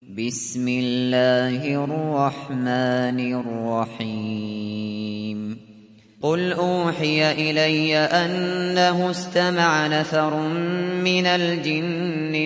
بسم الله الرحمن الرحيم قل أوحي إلي أنه استمع نفر من الجن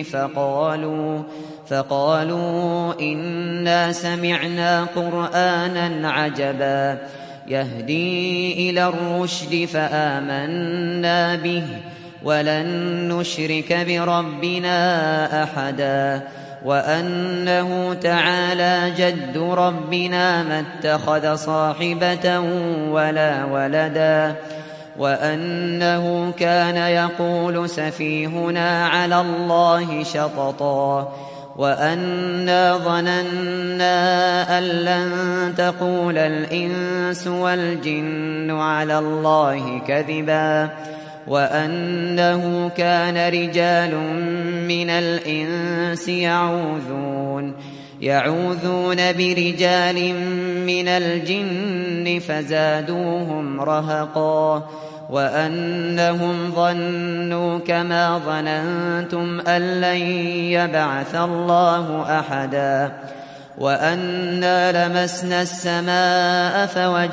فقالوا إنا سمعنا قرآنا عجبا يهدي إلى الرشد فآمنا به ولن نشرك بربنا أحدا وأنه تعالى جد ربنا ما اتخذ صاحبة ولا ولدا وأنه كان يقول سفيهنا على الله شططا وأنا ظننا أن لن تقول الإنس والجن على الله كذبا وأنه كان رجال من الإنس يعوذون برجال من الجن فزادوهم رهقا وأنهم ظنوا كما ظننتم أن لن يبعث الله أحدا وأنا لمسنا السماء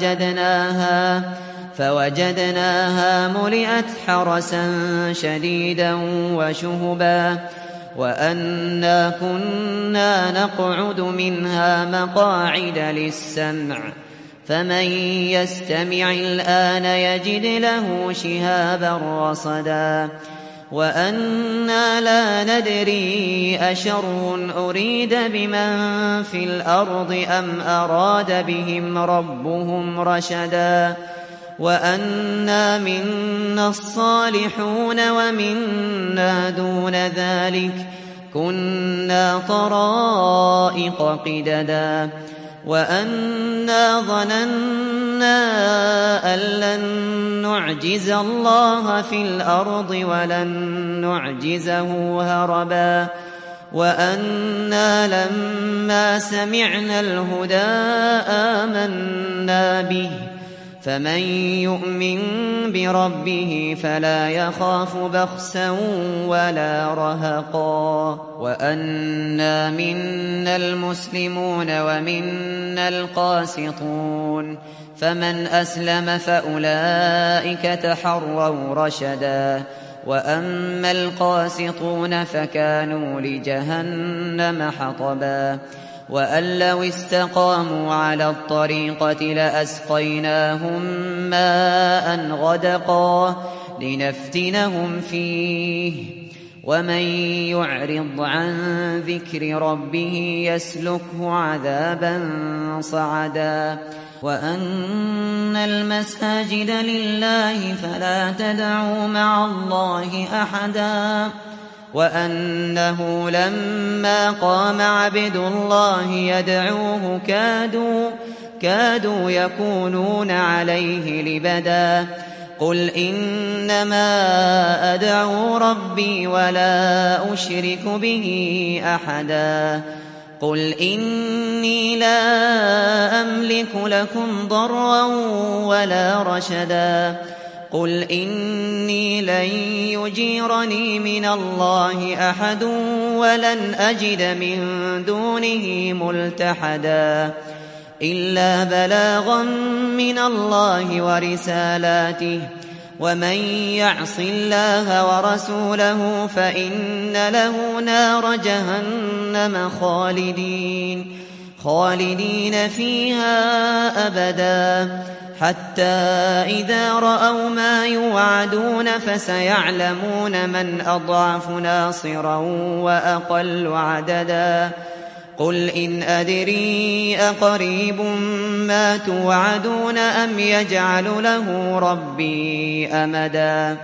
فوجدناها ملئت حرسا شديدا وشهبا وأنا كنا نقعد منها مقاعد للسمع فمن يستمع الآن يجد له شهابا رصدا وأنا لا ندري أشر أريد بمن في الأرض أم أراد بهم ربهم رشدا وأنا منا الصالحون ومنا دون ذلك كنا طرائق قددا وأنا ظننا أن لن نعجز الله في الأرض ولن نعجزه هربا وأنا لما سمعنا الهدى آمنا به فمن يؤمن بربه فلا يخاف بخسا ولا رهقا وأنا منا المسلمون ومنا القاسطون فمن أسلم فأولئك تحروا رشدا وأما القاسطون فكانوا لجهنم حطبا وأن لو استقاموا على الطريقة لأسقيناهم ماء غدقا لنفتنهم فيه ومن يعرض عن ذكر ربه يسلكه عذابا صعدا وأن المساجد لله فلا تدعوا مع الله أحدا وأنه لما قام عبد الله يدعوه كادوا يكونون عليه لبدا قل إنما أدعو ربي ولا أشرك به أحدا قل إني لا أملك لكم ضرا ولا رشدا قل إني لن يجيرني من الله أحد ولن أجد من دونه ملتحدا إلا بلاغا من الله ورسالاته ومن يعص الله ورسوله فإن له نار جهنم خالدين فيها أبدا حتى إذا رأوا ما يوعدون فسيعلمون من أضعف ناصرا وأقل عددا قل إن أدري أقريب ما توعدون أم يجعل له ربي أمدا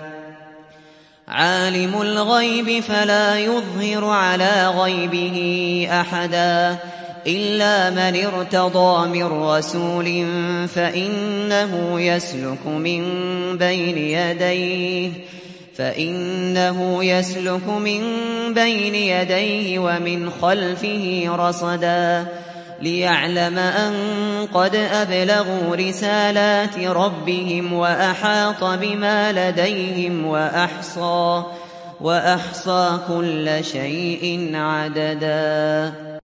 عالم الغيب فلا يظهر على غيبه أحدا إلا من ارتضى من رسول فإنه يسلك من بين يديه ومن خلفه رصدا ليعلم أن قد أبلغوا رسالات ربهم وأحاط بما لديهم وأحصى كل شيء عددا